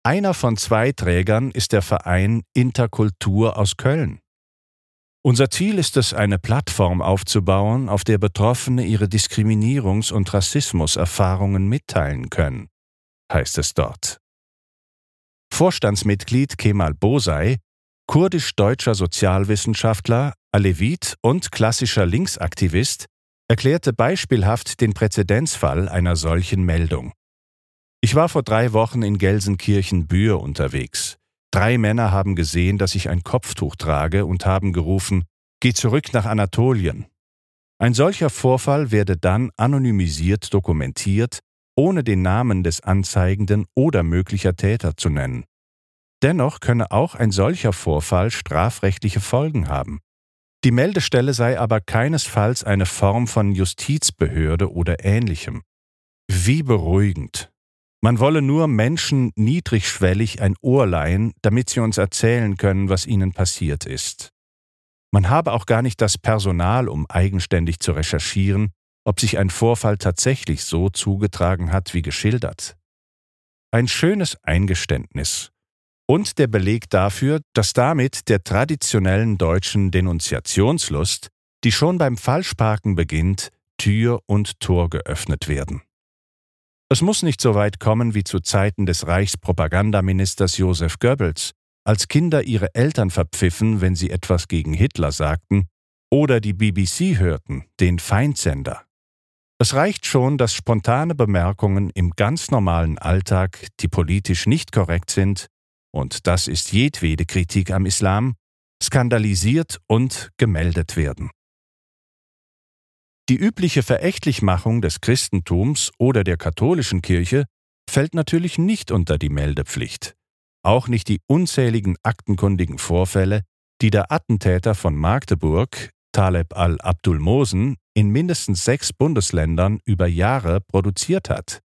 Einer von 2 Trägern ist der Verein Interkultur aus Köln. Unser Ziel ist es, eine Plattform aufzubauen, auf der Betroffene ihre Diskriminierungs- und Rassismuserfahrungen mitteilen können, heißt es dort. Vorstandsmitglied Kemal Bozay, kurdisch-deutscher Sozialwissenschaftler, Alevit und klassischer Linksaktivist, erklärte beispielhaft den Präzedenzfall einer solchen Meldung. Ich war vor 3 Wochen in Gelsenkirchen-Bühr unterwegs. 3 Männer haben gesehen, dass ich ein Kopftuch trage und haben gerufen, »Geh zurück nach Anatolien«. Ein solcher Vorfall werde dann anonymisiert dokumentiert, ohne den Namen des Anzeigenden oder möglicher Täter zu nennen. Dennoch könne auch ein solcher Vorfall strafrechtliche Folgen haben. Die Meldestelle sei aber keinesfalls eine Form von Justizbehörde oder Ähnlichem. Wie beruhigend! Man wolle nur Menschen niedrigschwellig ein Ohr leihen, damit sie uns erzählen können, was ihnen passiert ist. Man habe auch gar nicht das Personal, um eigenständig zu recherchieren, ob sich ein Vorfall tatsächlich so zugetragen hat, wie geschildert. Ein schönes Eingeständnis und der Beleg dafür, dass damit der traditionellen deutschen Denunziationslust, die schon beim Falschparken beginnt, Tür und Tor geöffnet werden. Es muss nicht so weit kommen wie zu Zeiten des Reichspropagandaministers Josef Goebbels, als Kinder ihre Eltern verpfiffen, wenn sie etwas gegen Hitler sagten, oder die BBC hörten, den Feindsender. Es reicht schon, dass spontane Bemerkungen im ganz normalen Alltag, die politisch nicht korrekt sind, und das ist jedwede Kritik am Islam, skandalisiert und gemeldet werden. Die übliche Verächtlichmachung des Christentums oder der katholischen Kirche fällt natürlich nicht unter die Meldepflicht. Auch nicht die unzähligen aktenkundigen Vorfälle, die der Attentäter von Magdeburg, Taleb al-Abdul Mohsen, in mindestens 6 Bundesländern über Jahre produziert hat.